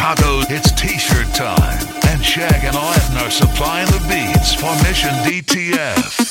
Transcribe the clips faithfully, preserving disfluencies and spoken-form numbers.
Chicago, it's t-shirt time. And Shag and Latin are supplying the beats for Mission D T F.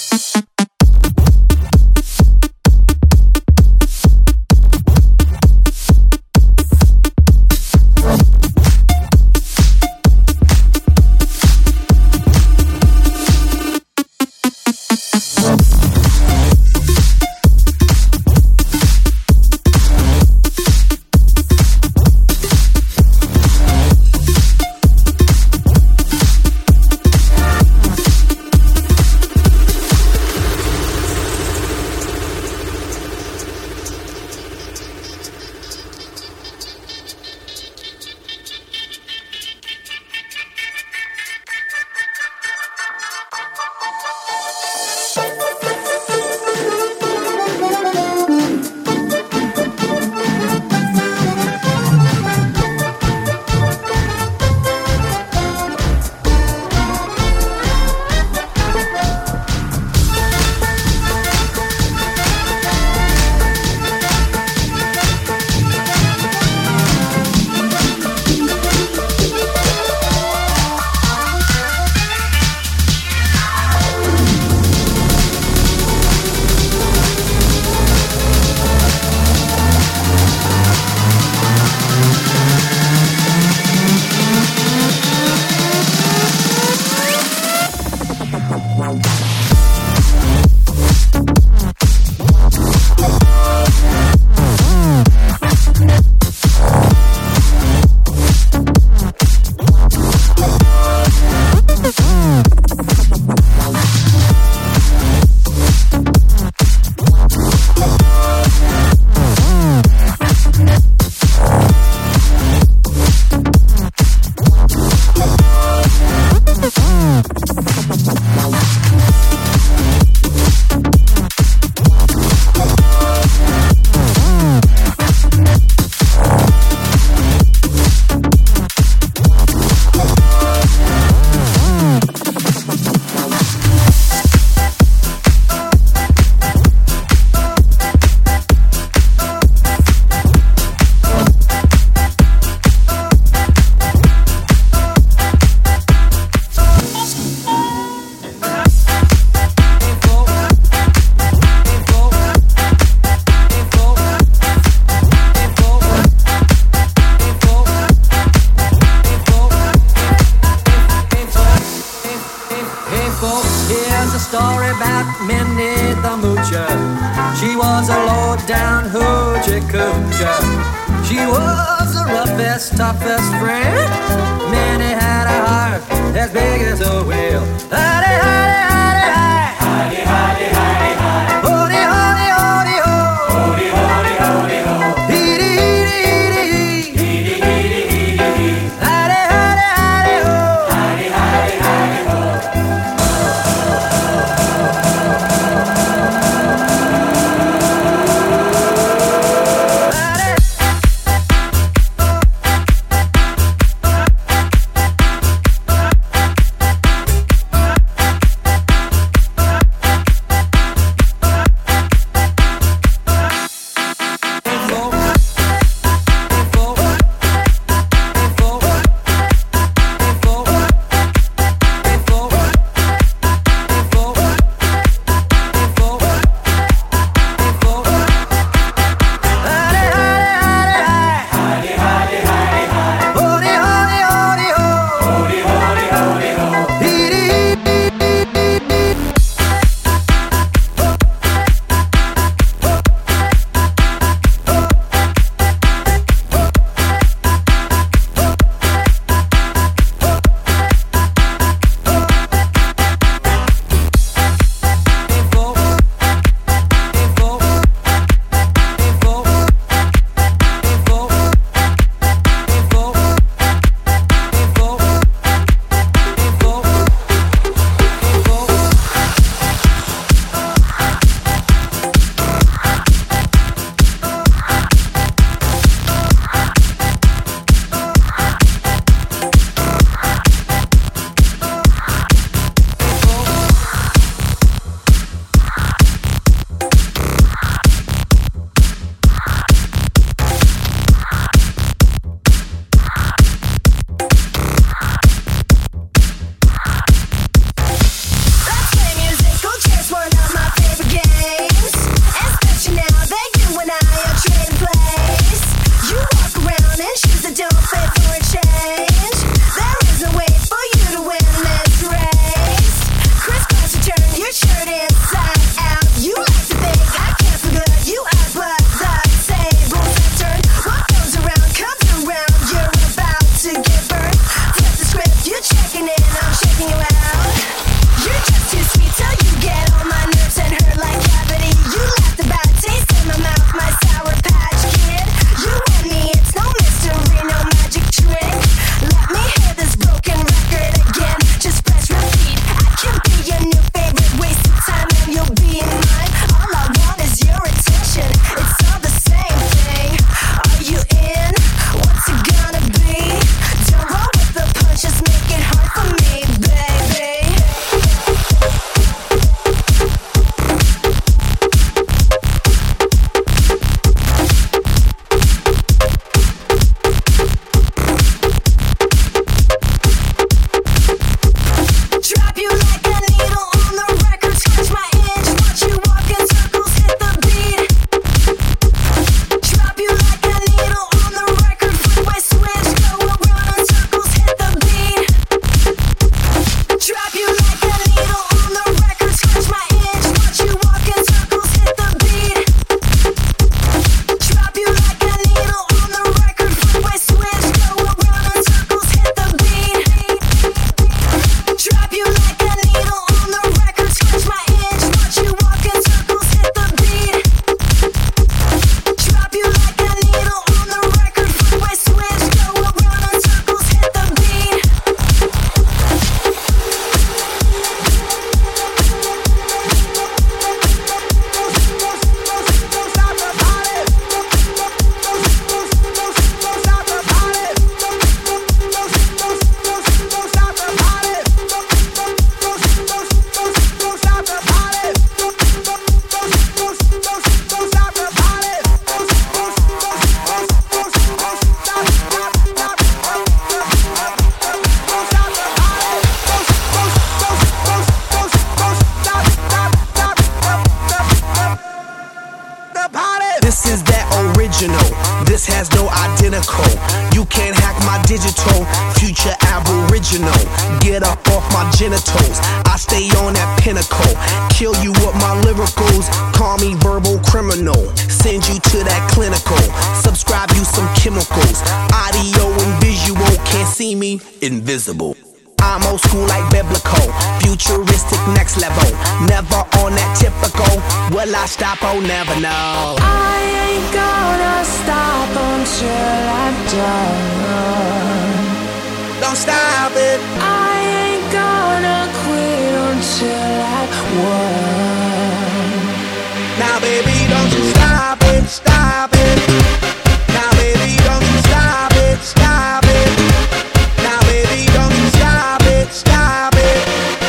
original. This has no identical. You can't hack my digital. Future aboriginal. Get up off my genitals. I stay on that pinnacle. Kill you with my lyricals. Call me verbal criminal. Send you to that clinical. Subscribe you some chemicals. Audio and visual. Can't see me, invisible. I'm old school like biblical, futuristic next level. Never on that typical. Will I stop? Oh, never know. I ain't gonna stop until I'm done. Don't stop it. I ain't gonna quit until I won. Now baby, don't you stop it, stop it. Now baby, don't you stop it, stop it. Now baby, don't you stop it, stop it.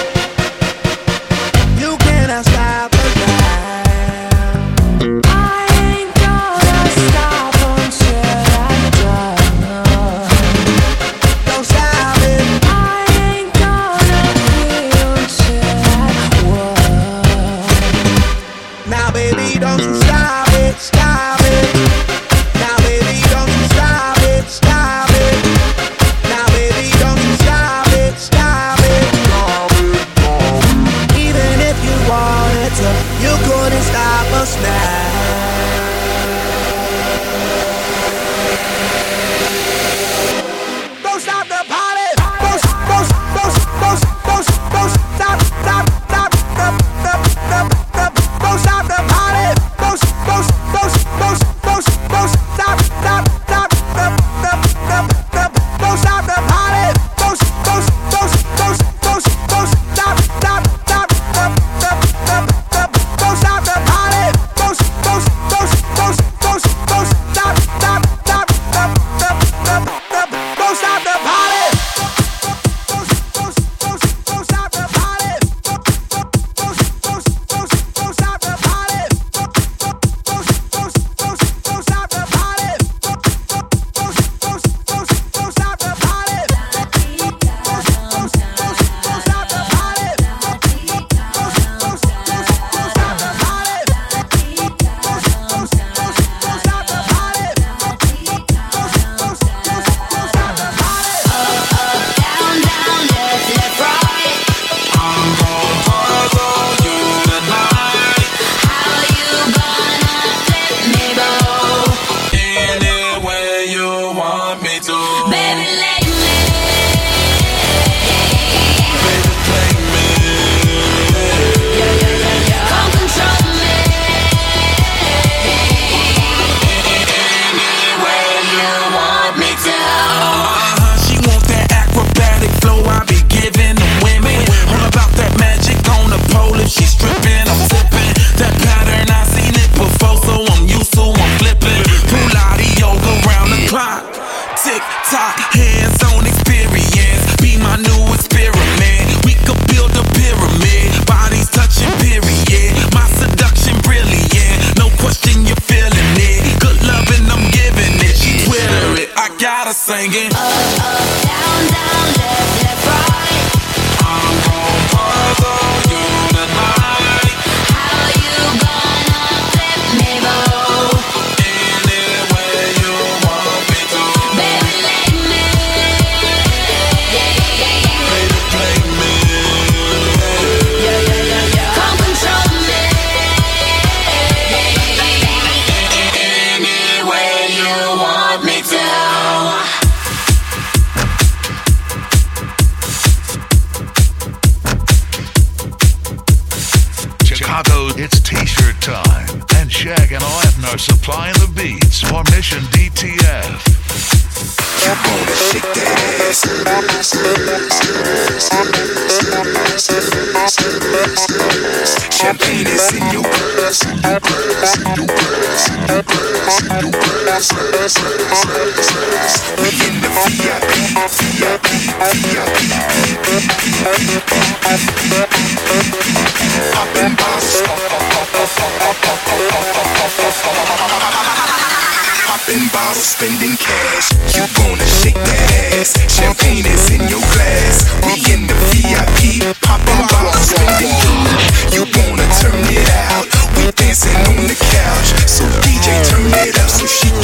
You cannot stop us now. I ain't gonna stop until I'm done. Don't stop it. I ain't gonna quit until I won. Now baby, don't you stop it, stop it. Now baby, don't you stop it, stop it. Now baby, don't you stop it, stop it. Even if you wanted to, you couldn't stop us now. Don't stop the party. Don't, don't, don't, don't, don't, don't stop, stop, stop, stop, stop, stop, stop. Don't stop the party. Don't, don't, don't, don't, don't, don't stop, stop, stop, stop, stop, stop, stop. Don't stop the party. Don't, don't, don't, don't, don't, don't stop, stop, stop, stop, stop, stop, stop. Don't stop the party. Don't, don't, don't, don't, don't, don't stop, stop, stop, stop, stop, stop, stop. Don't stop the party. Don't, don't, don't, don't stop the party. Don't, don't, don't, don't, don't stop the party. Don't, don't, don't, don't, don't stop the party. Don't, don't, don't, don't, don't stop the party. Don't, don't, don't, don't stop the party. Don't, don't, don't, don't stop the party. Don't, don't, don't, don't stop the party. Down, down, left, left, right. I'm gon' puzzle you tonight. How you gonna flip me, bro? Any way you want me to. Baby, let me. Baby, play me. Come control me. Any way you want me to. Uh-huh, she want that acrobatic flow I be giving the women. All about that magic on the pole. If she stripping, I'm flipping. That pattern, I seen it before, so I'm used to, I'm flipping. Pilates yoga round the clock. Tick tock, hands on experience. Be my new experiment. We could build a pyramid. Bodies touching, period. My seduction brilliant. No question you're feeling it. Good loving, I'm giving it. She Twitter it, I got her singing. Up, up, down, down, left, left, right. I'm gon' puzzle you tonight. How you gonna flip me, bro? Any way you want me to. Baby, let me. Baby, play me. Come control me. Any way you want me to. Chicago, it's t-shirt time. And Shag and Oethner supplying the beats for Mission D T F. You wanna shake that ass. Champagne is in your glass. We in the V I P, V I P, V I P, poppin' bottles, poppin' bottles, spending cash. You wanna shake that ass. Champagne is in your glass. We in the V I P, poppin' bottles, spending cash. You wanna turn it out. We dancing on the couch. So D J turn it up so she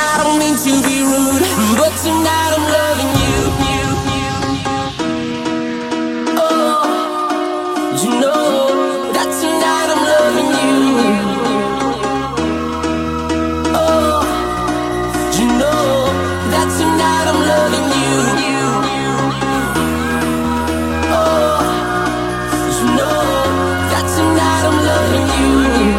I don't mean to be rude, but tonight I'm loving you. Oh, you know that tonight I'm loving you. Oh, you know that tonight I'm loving you. Oh, you know that tonight I'm loving you.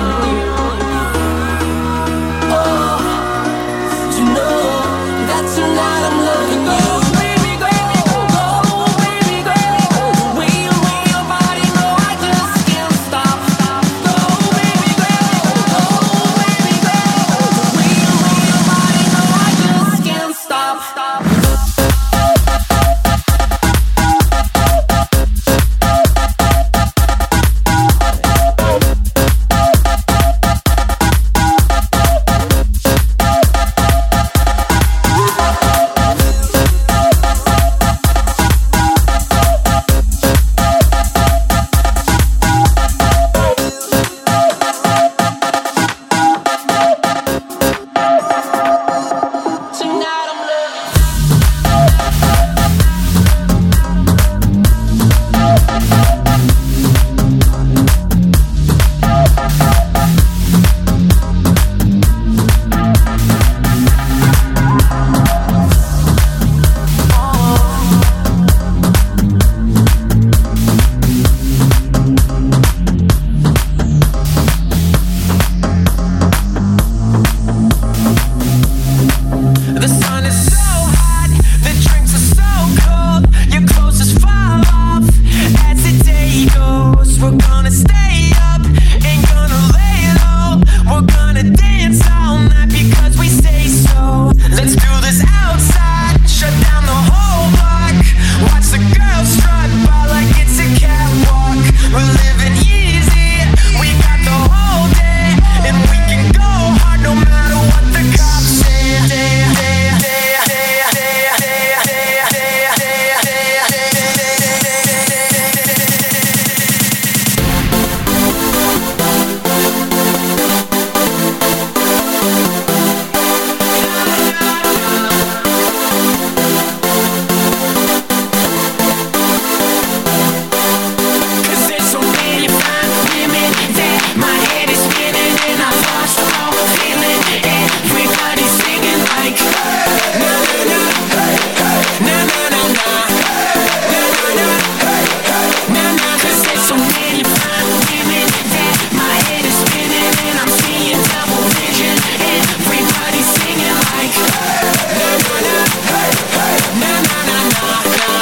Oh, you know that tonight I'm loving you. Baby girl, go, baby girl, the way you move your body, no, I just can't stop. Go, baby girl, go, baby girl, the way you move your body, no, I just can't stop. Tonight I'm loving The sun is so hot, the drinks are so cold, your clothes just fall off as the day goes. We're gonna stay up, ain't gonna lay low. We're gonna dance all night because we say so. Let's do this outside, shut down the whole block. Watch the girls strut by like it's a catwalk. We're living easy, we got the whole day, and we can go hard no matter what the cops say. Cause there's so many fine women that my head is spinning and I lost all feeling. Everybody's singing like na na na, na na na na, na na na, na na. Cause there's so many fine women that my head is spinning and I'm seeing double vision. Everybody's singing like na na na, na na na, na na na.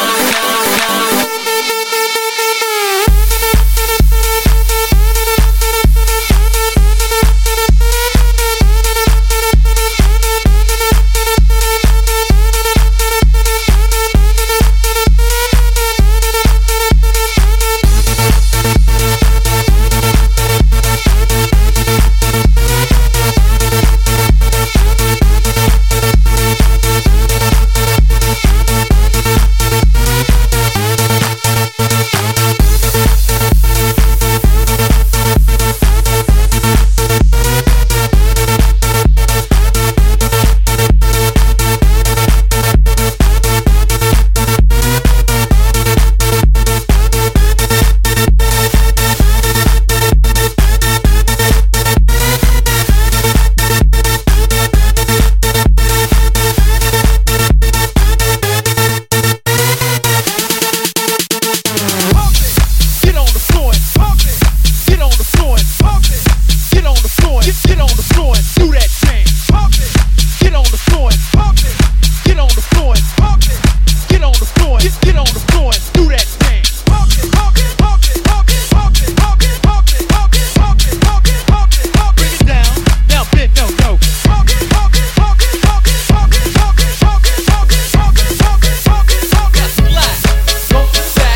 Get on the floor and pump it. Get on the floor and pump it. Get on the floor and get on the floor and do that thing. Pump it. Get on the floor and pump it. Get on the floor and pump it. Get on the floor and get on the floor and do that thing. Pump it, pump it, pump it, pump it, pump it, pump it, pump it, pump it, pump it, pump it, pump it, pump it. Bring it down, now bend, no, no. Pump it, pump it, pump it, pump it, pump it, pump it, pump it, pump it, pump it, pump it, pump it, pump it. Relax, go back.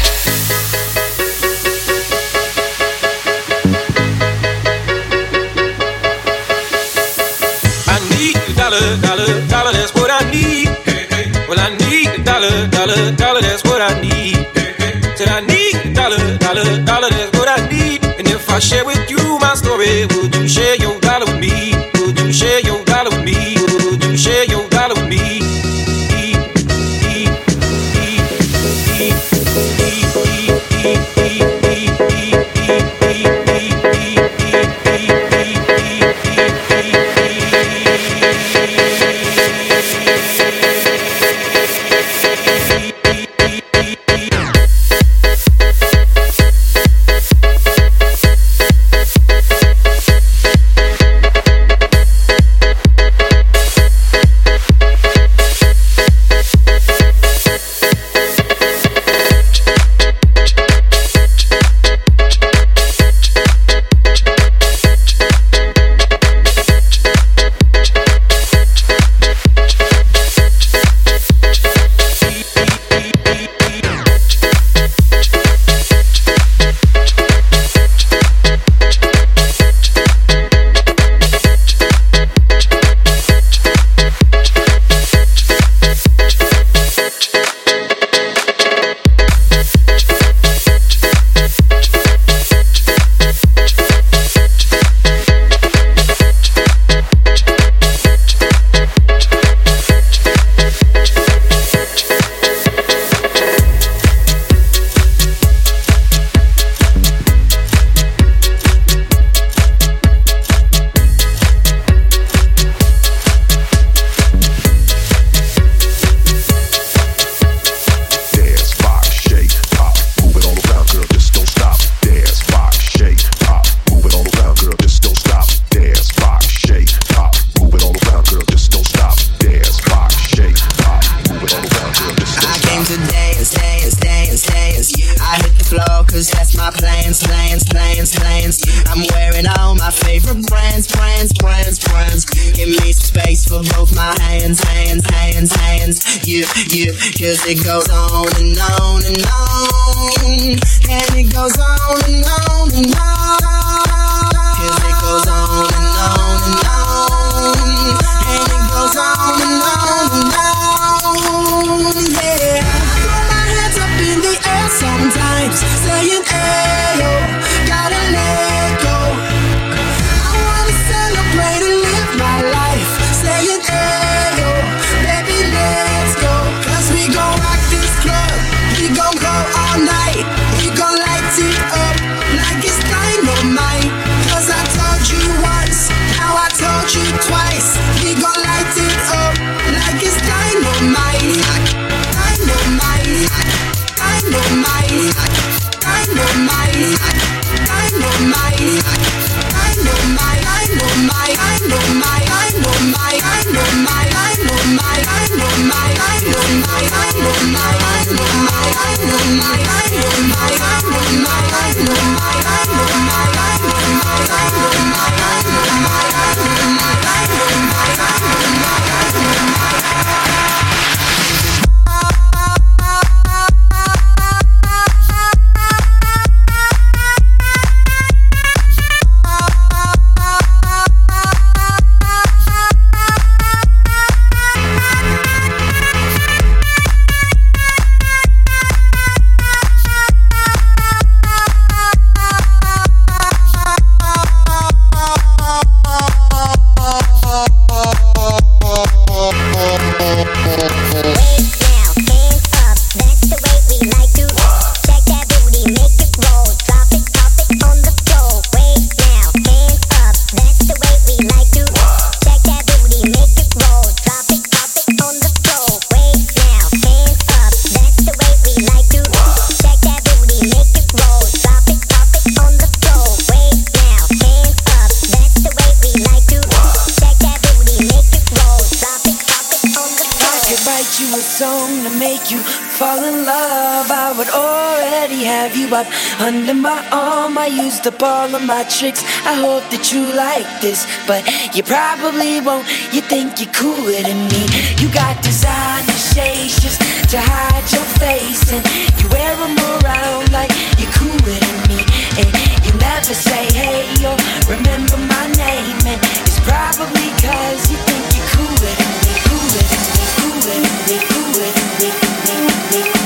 I need a dollar, dollar, dollar, that's what I need. Well, I need a dollar, dollar, dollar, that's what I need. Said I need a dollar, dollar, dollar, that's what I need. And if I share with you my story, would you share your dollar with me? Would you share your dollar with me? Would you hands, hands, hands, hands. Yeah, yeah, cause it goes on and on and on. And it goes on and on and on. Cause it goes on and on and on. And it goes on and on and on. Yeah. Throw my hands up in the air sometimes, saying, ayo, gotta let go. I wanna celebrate and live my life, saying, ayo, baby, let's go. Cause we gon' rock this club, we gon' go all night. We gon' light it up like it's dynamite. Cause I told you once, now I told you twice. We gon' light it up like it's dynamite. Dynamite, dynamite, dynamite, dynamite, dynamite, dynamite, dynamite, dynamite, dynamite, dynamite, dynamite, dynamite, dynamite, up under my arm. I used up all of my tricks. I hope that you like this, but you probably won't. You think you're cooler than me. You got designer shades just to hide your face, and you wear them around like you're cooler than me. And you never say hey or remember my name, and it's probably cause you think you're cooler than me. Cooler than me, cooler than me, cooler than me, cooler than me.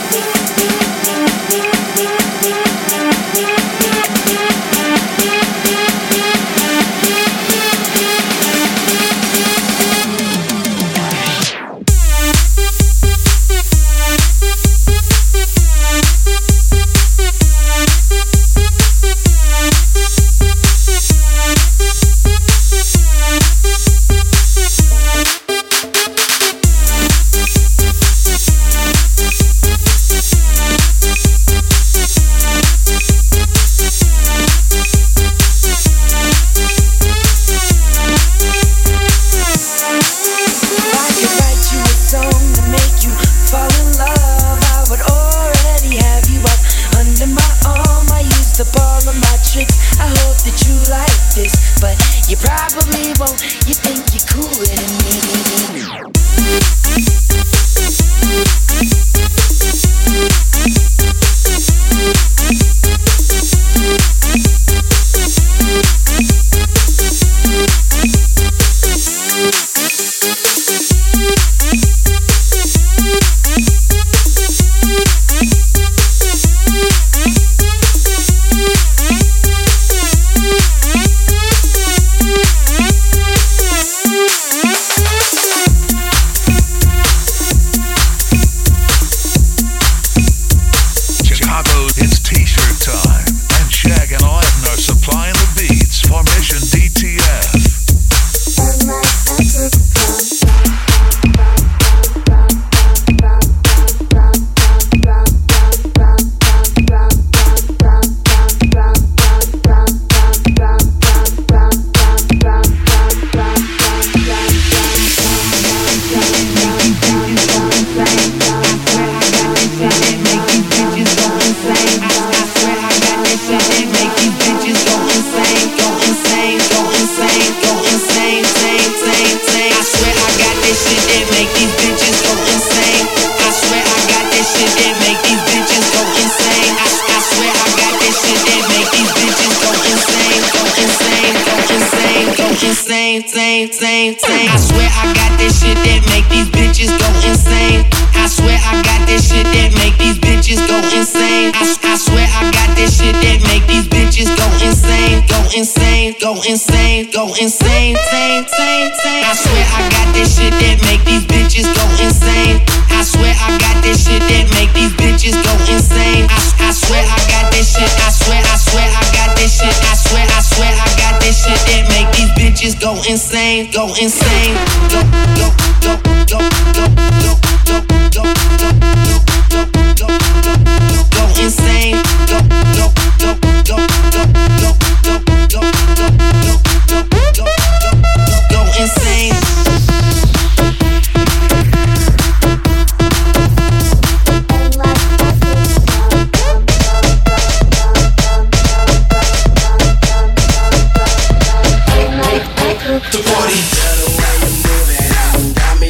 that make these bitches go insane. I swear I got that shit that make these bitches go insane. I, I swear I got that shit that make these bitches go insane, go insane, go insane, go insane, insane, insane, insane. I swear I got that shit that make these bitches go insane. I swear I got that shit that make these bitches go insane. I, I swear I got that shit that make these bitches go insane, go insane, go insane, go insane, insane, insane, insane. I swear I got that shit that make these bitches go insane. I swear I got that shit that make these bitches go insane. I, I swear I got that shit. I swear, I swear I got that shit. I swear, I swear I got that shit that make these bitches go insane, go insane, go, go, go, go, go, go, go, go, go, go, go, go, go insane, go, go, go, go, go, go, go, go, go, go, go, go insane. The party. The way you're moving, got me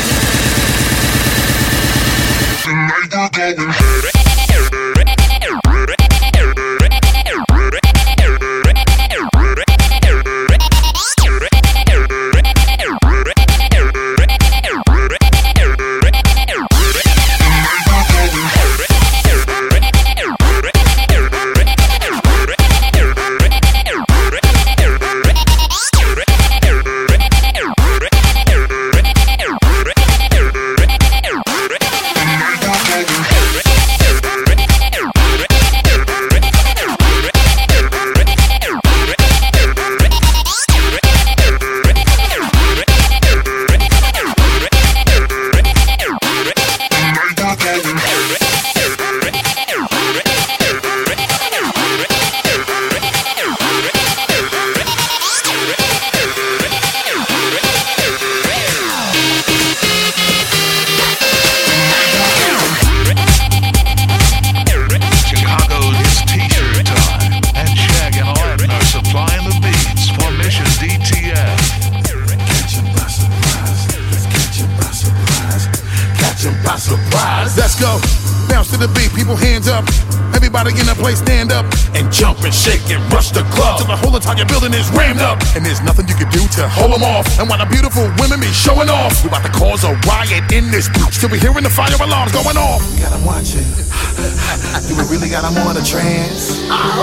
And there's nothing you can do to hold them off. And while the beautiful women be showing off, we about to cause a riot in this bitch. Till we hearing the fire alarms going off. We got them watching. Do we really got them on a trance?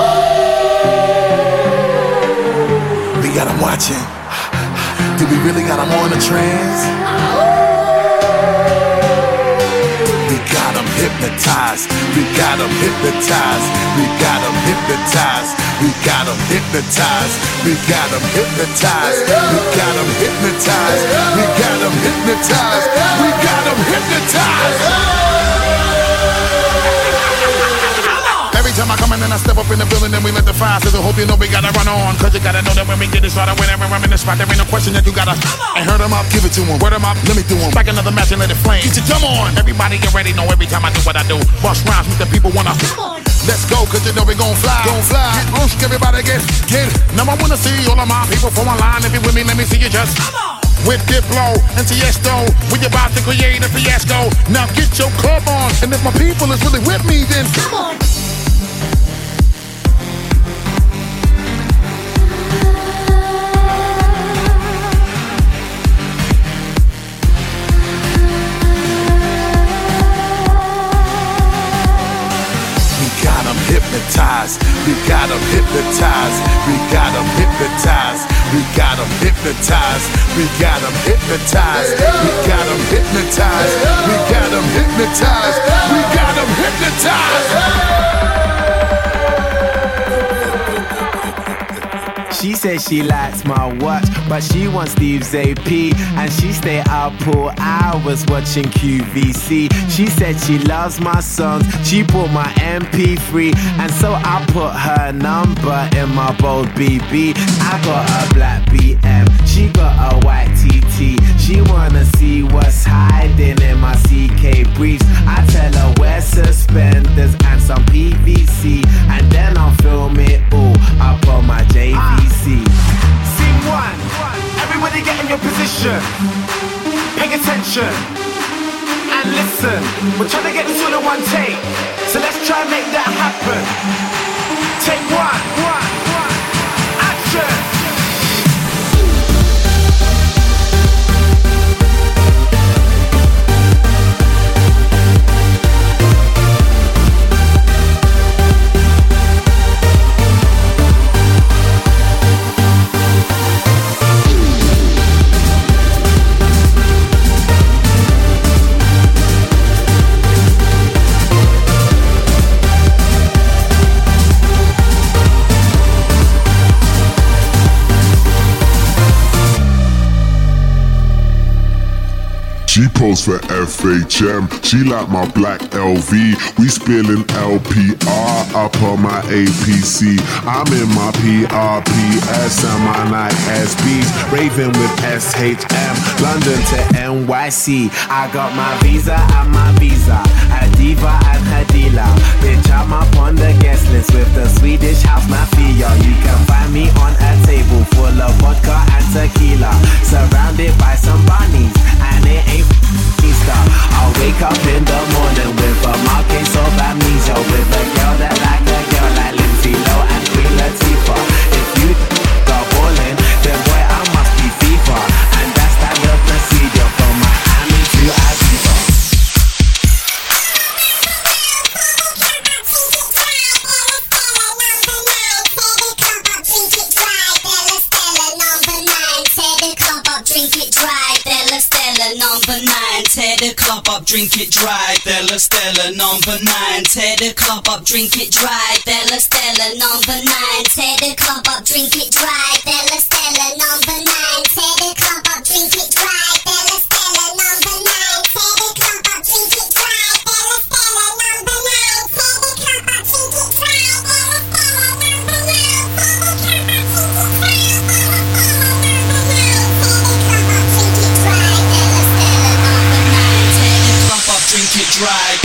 We got them watching. Do we really got them on a trance? We got them hypnotized. We got them hypnotized. We got them hypnotized. We got them hypnotized. We got them hypnotized. We got them hypnotized. We got them hypnotized. We got them hypnotized. Every time I come in and I step up in the building, then we let the fire sizzle. Hope you know we gotta run on, cause you gotta know that when we get it started, whenever I'm in the spot, there ain't no question that you gotta. And hurt them up, give it to them. Word them up, let me do them. Back another match and let it flame. Get your drum on. Everybody get ready, know every time I do what I do. Bust rhymes with the people wanna. Let's go, cause you know we gon' fly. Gon' fly. Get roosh, everybody get, get. Now I wanna see all of my people from online. If you with me, let me see you just. With Diplo and Tiesto, we about to create a fiasco. Now get your club on, and if my people is really with me, then come on. Hypnotized, we got them hypnotized, we got them hypnotized, we got them hypnotized, we got them hypnotized, we got them hypnotized, we got them hypnotized, we got them hypnotized. She says she likes my watch, but she wants Steve's A P. And she stay up all hours watching Q V C. She said she loves my songs, she bought my M P three. And so I put her number in my bold B B. I got a black B M, she got a white T T. She wanna see what's hiding in my C K briefs. I tell her wear suspenders and some P V C. And then I'll film it all up on my J V C. Scene one, everybody get in your position. Pay attention and listen. We're trying to get this all in one take, so let's try and make that She posed for F H M, she like my black L V. We spilling L P R up on my A P C. I'm in my P R P S and my Nike S Bs. Raving with S H M, London to N Y C. I got my visa and my visa, a diva and her dealer. Bitch, I'm up on the guest list with the Swedish house mafia. You can find me on a table full of vodka and tequila, surrounded by some bunnies, and it ain't Easter. I'll wake up in the morning with a mild case of amnesia, with a girl that like a girl like Lindsay Lohan and Queen Latifah. If you go ballin', then boy I must be FIFA, and that's standard procedure from Miami to Ibiza. Number nine, tear the club up, drink it dry. Della Stella, number nine, tear the club up, drink it dry. Della Stella, number nine, tear the club up, drink it dry. Della Stella, number nine, tear the club up, drink it dry. Della Stella, number nine, tear the club up, drink it dry. Della Stella, number nine, tear the club up, drink it dry. Della Stella, number nine, tear the club up, drink it dry. Drink it dry.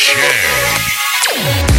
Shag.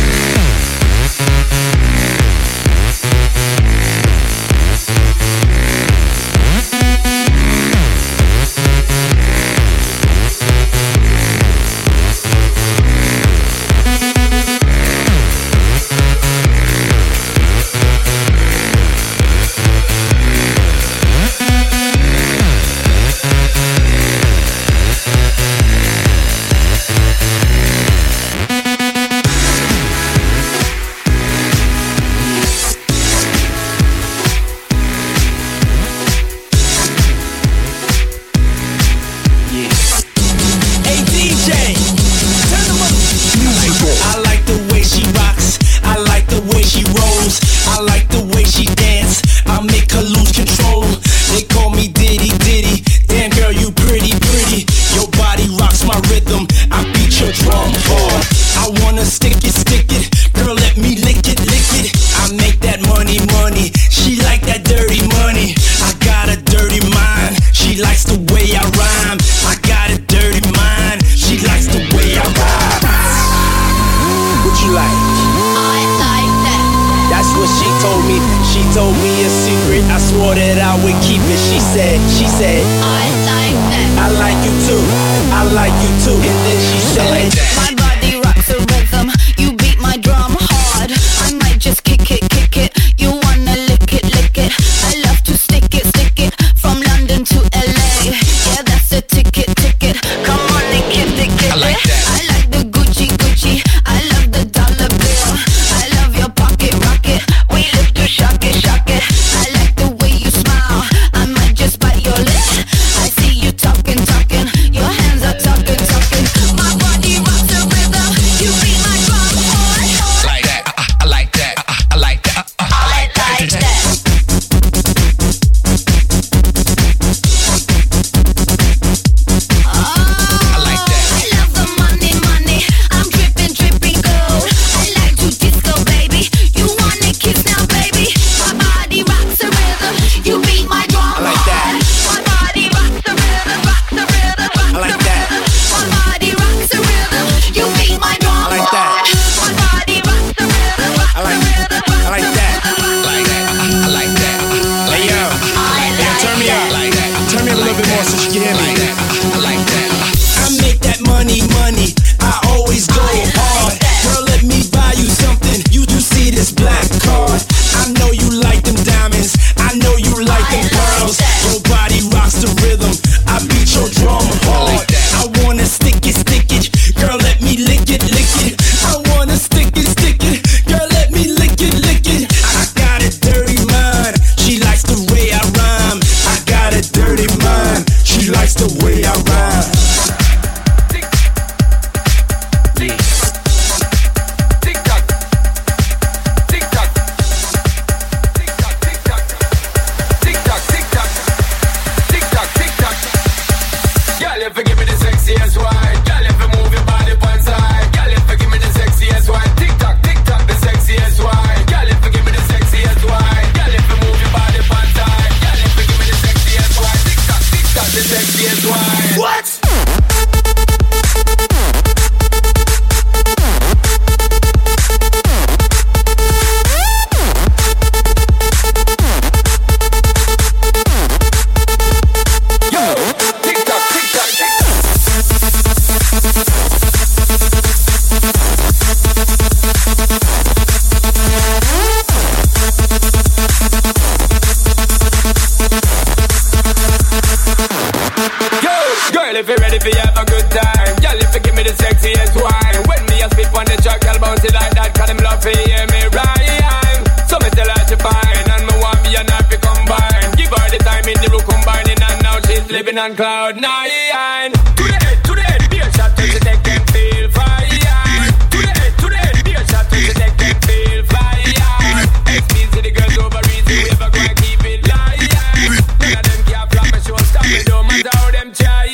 On cloud nine. To the head, to the head, be a shot to make them feel fire. To the head, to the head, be a shot to make them feel fire. X-Means to the girls over easy, we ever gonna keep it light. None of them can't flap a show, stop it, don't matter how them try.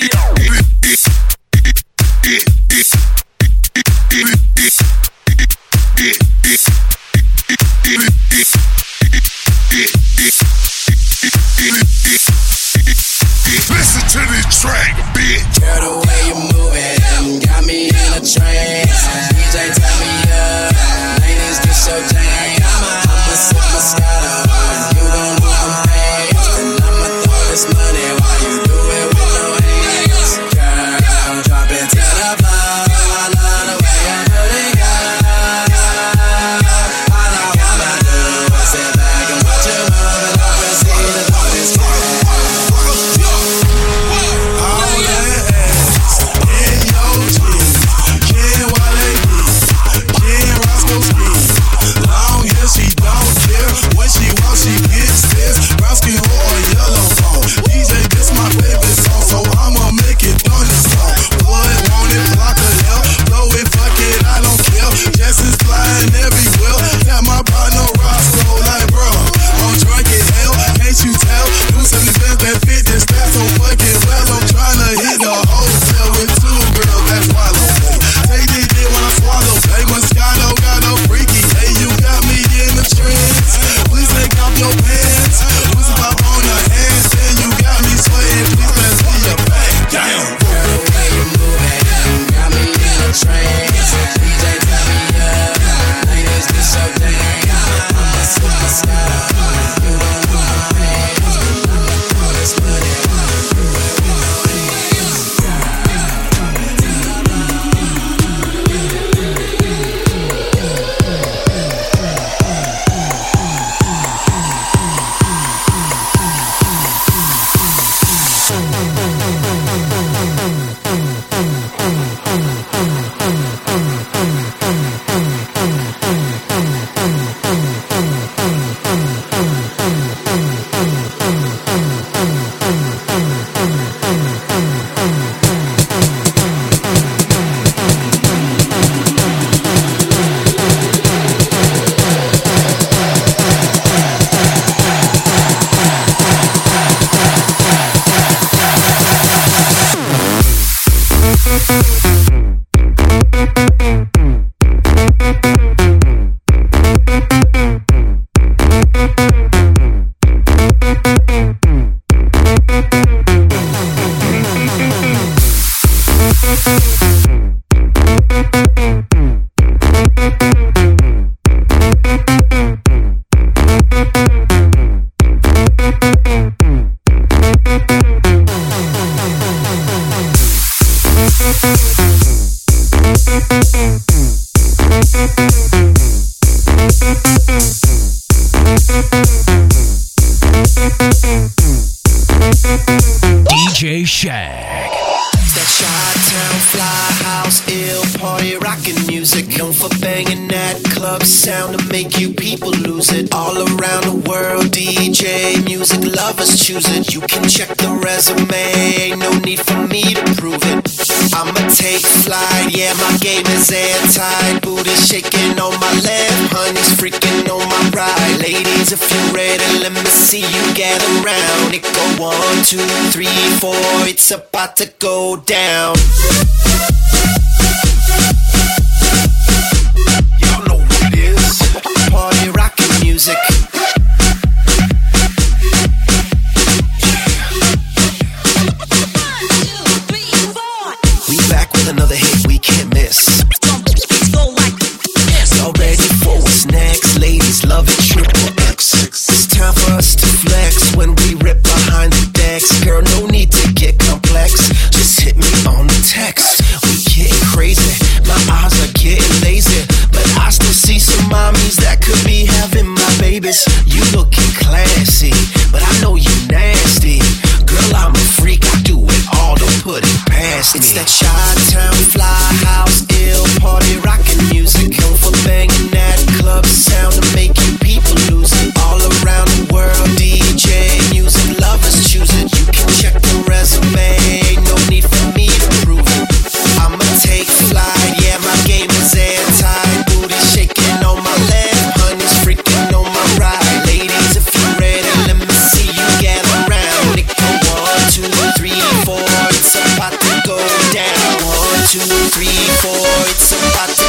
Listen to this track, bitch. Girl, the way you move it, got me in a trance. D J turn me up, ladies get your jam. I'ma sip Moscato, and you gon' move them hands. And I'ma throw this money while you do it with no hands. Girl, drop it to the floor. I love the way you put it, girl. All I wanna do is sit back and watch you move and love and see the boys dance. D J Shag. That Chi-Town fly house, ill party rockin' music, known for banging that club sound to make you people lose it. All around the world, D J music lovers choose it. You can check the resume, ain't no need for me to prove it. I'ma take flight, yeah, my game is airtight. Booty shaking on my left, honey's freaking on my right. Ladies, if you're ready, let me see you get around. It go one, two, three, four, it's about to go down. Y'all know what it is. Party rockin' music. We back with another hit we can't miss. Y'all ready for what's next? Ladies love it, triple X. It's time for us to flex when we rip behind the decks. Girl, no need to get complex. Just hit me on the text. We getting crazy, my eyes are getting lazy, but I still see some mommies that could be having my babies. You looking classy, but I know you nasty. Girl, I'm a freak, I do it all, don't put it past me. It's that Chi-Town fly house, ill party rockin' music, known for banging that club sound to make you people lose it. All around the world, D J music lovers choose it. You can check the resume, ain't no need for me to prove it. I'ma take flight, yeah, my game is airtight. Booty shaking on my left, honey's freaking on my right. Ladies, if you're ready, let me see you get around. It go one, two, three, four, it's about to go down. One, two, three, four, it's about to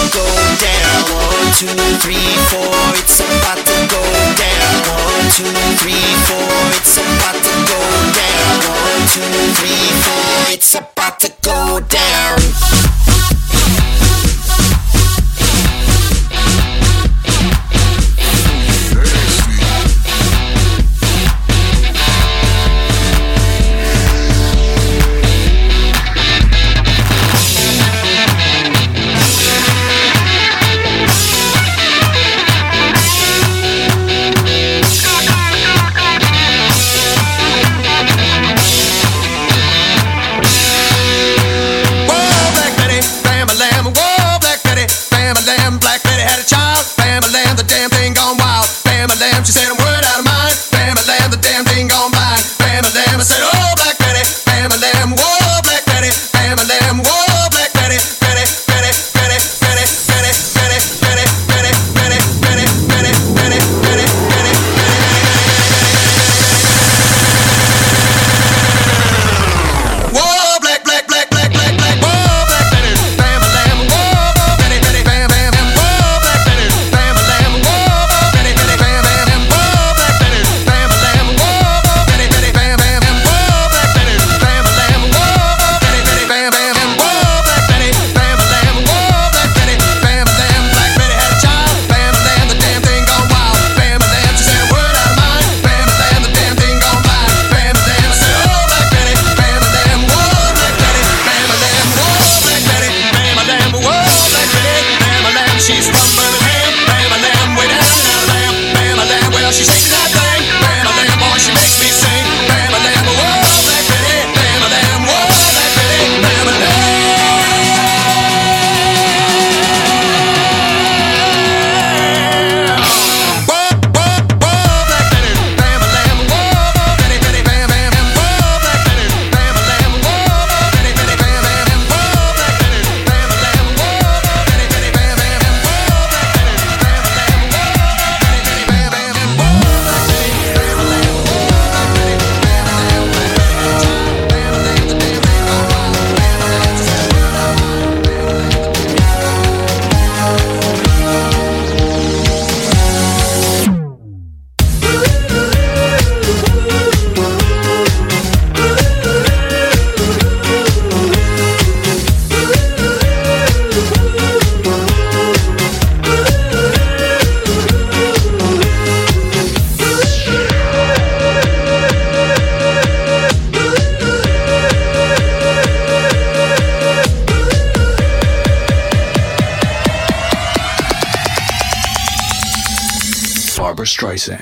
Streisand.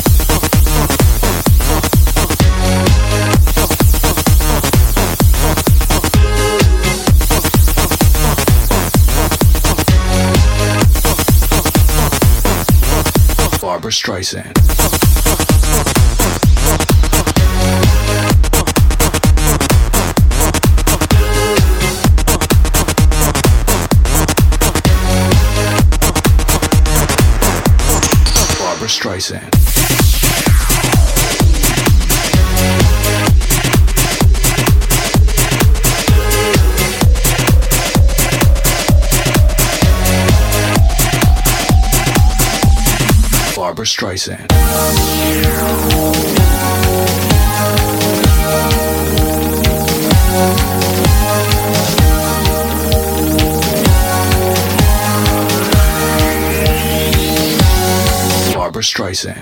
Barbra Streisand. Barbra Streisand. Barbra Streisand. Barbra Streisand.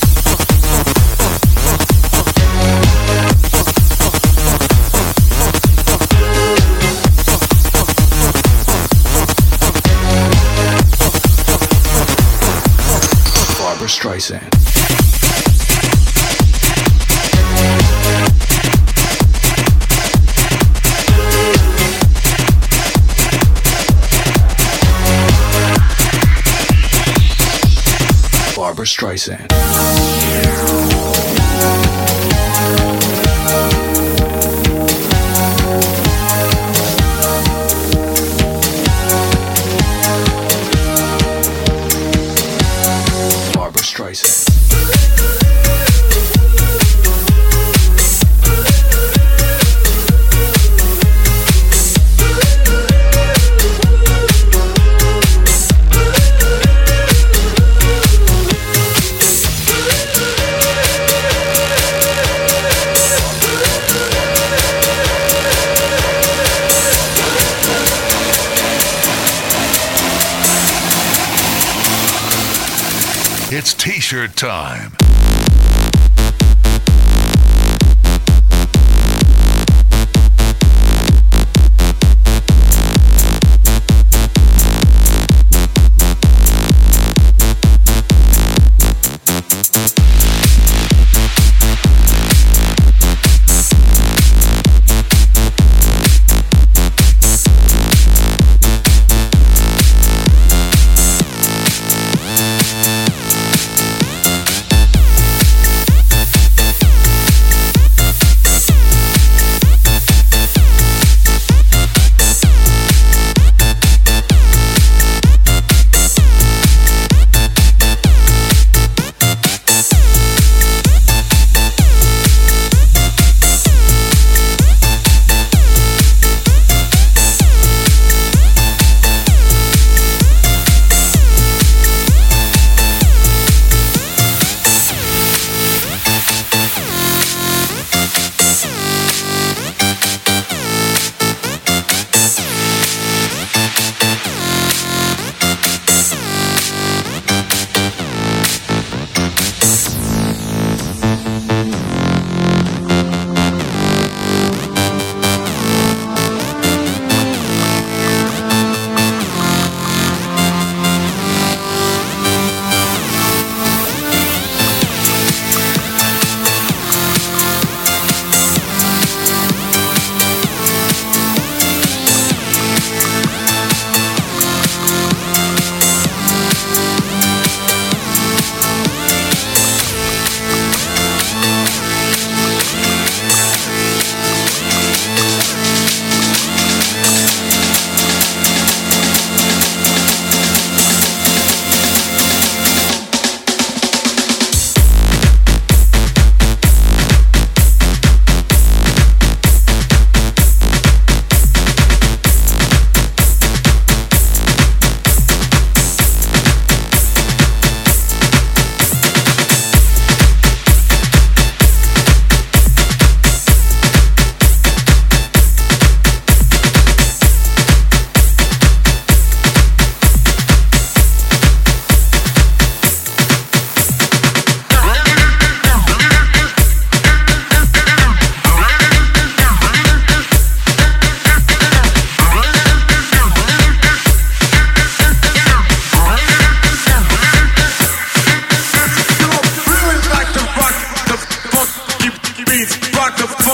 Barbra Streisand. Barbra Streisand. Barbra Streisand. It's t-shirt time.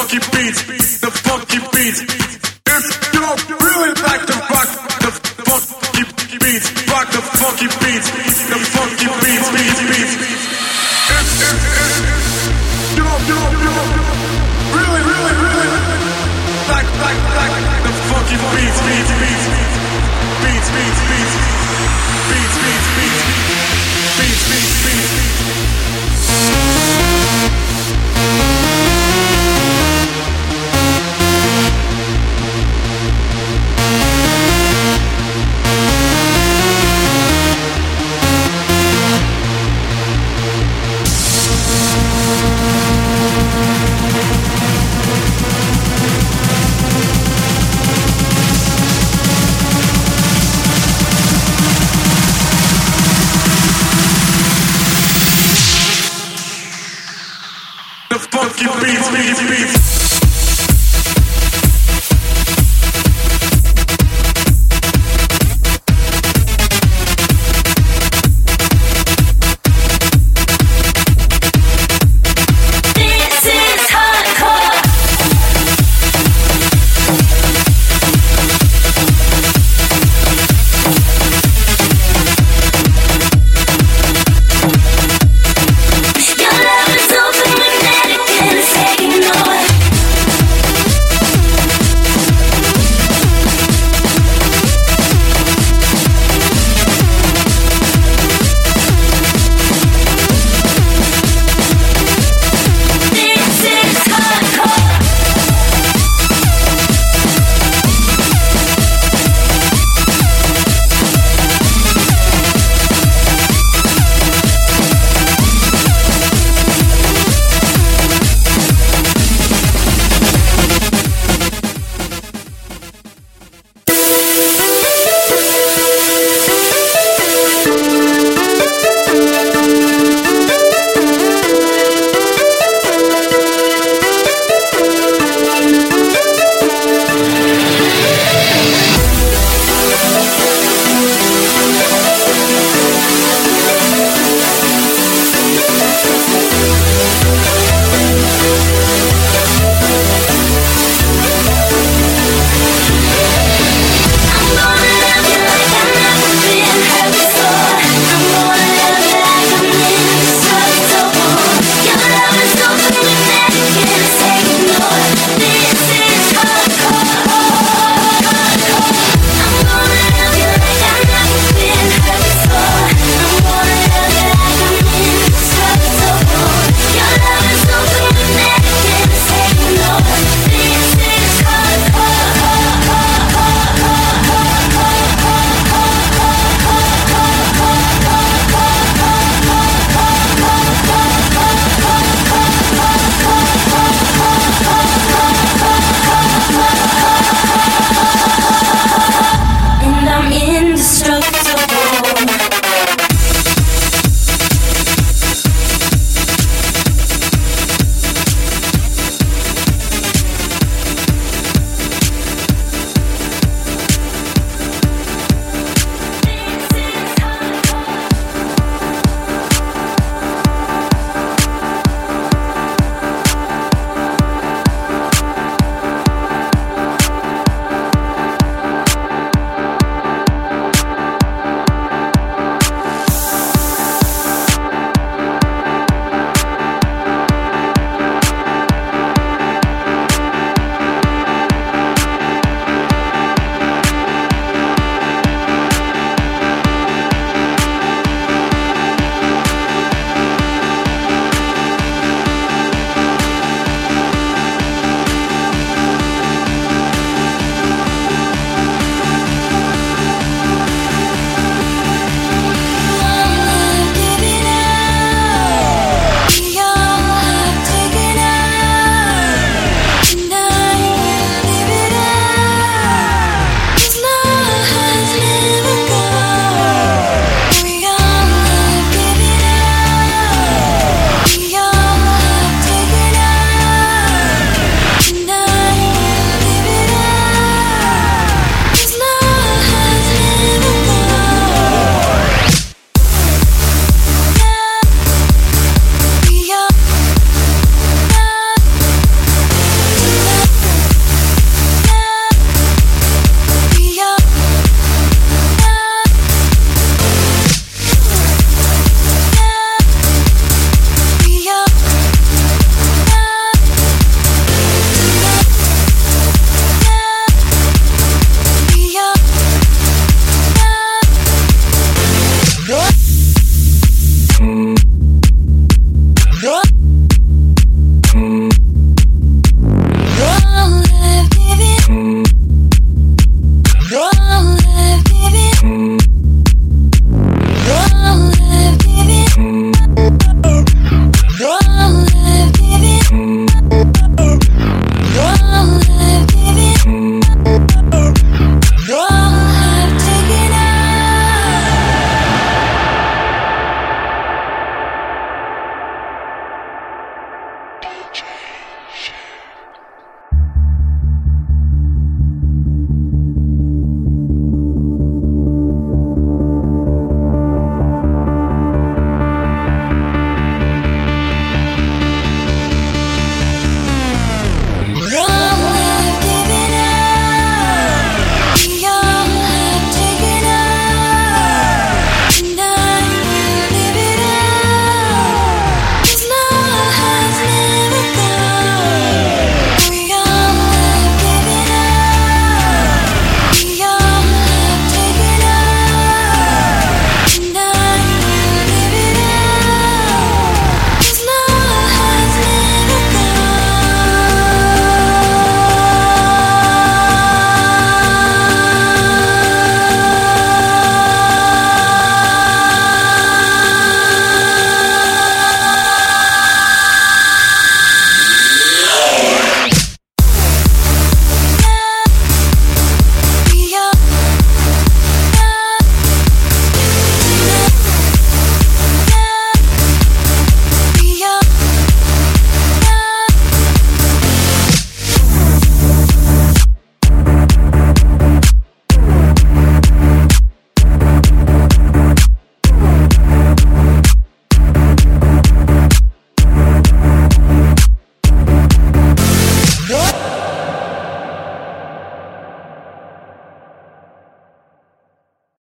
funky beats, the funky beats. If you really like to rock the funky beats, rock the funky beats, the funky beats, beats, beats. If, if, if, you know, you know, you know, really, really, really like, like, like the funky beats, beats, beats, beats, beats, beats, beats, beats, beats, beats, beats, beats. The funky beats, beats, beats.